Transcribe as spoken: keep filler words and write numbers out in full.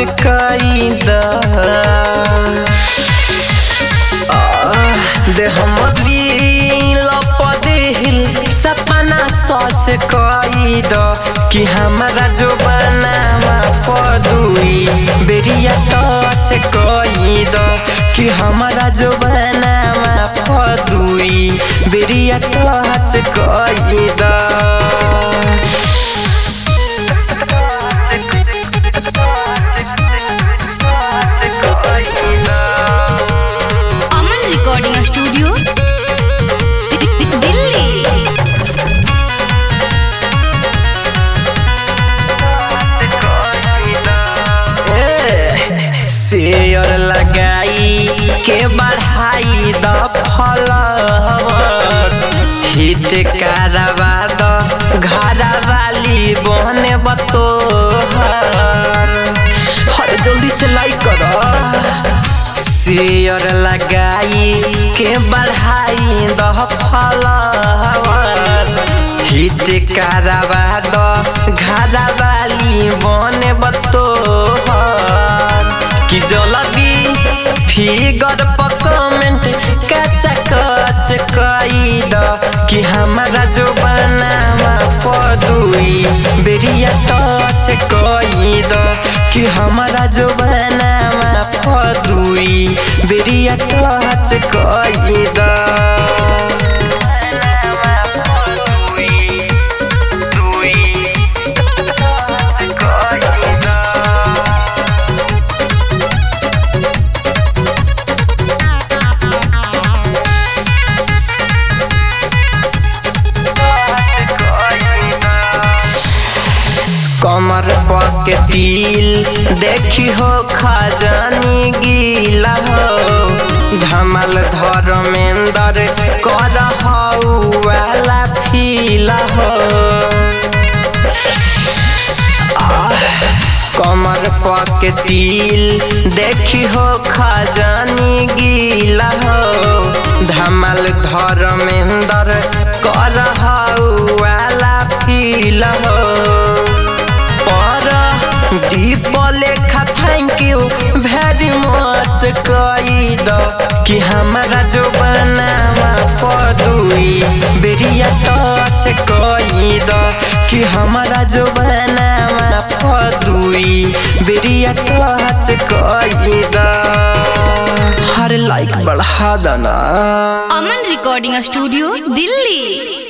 कैद दे हमरी लपदिल सपना सच कैद कि हमारा जो बनावा पदुई बेरिया टच कैद कि हमारा जो बनावा पदुई बेरिया टच कैद Aman recording studio Delhi. Share लगाई के बढ़ाई द फॉलोअर्स हिट करवा द घरा वाली बहने बतोहर हर जल्दी से लाइक करो शेयर लगाई के बढ़ाई द फॉलोअर्स हिट करवा द घरा वाली बहने बतोहर कि जल्दी फिगर पर कमेंट कच्चा कच कैद कि हमारा जो बनावा पदुई बेरिया टच कैद कि हमारा जो बनावा पदुई बेरिया टच कैद कमर पके तिल देखी हो खजानी गीला हो धमाल धर्मेंद्र कर वाला फीला हो कमर पके तिल देखी हो खजानी गीला हो धमाल धर्मेंद्र कर वाला फीला हो दीपलेखा थैंक यू वेरी मच कैद कि हमारा जो बनावा पदुई बेरिया टच कैद कि हमारा जो बनावा पदुई बेरिया टच कैद हर लाइक बढ़ा देना। Aman recording studio Delhi.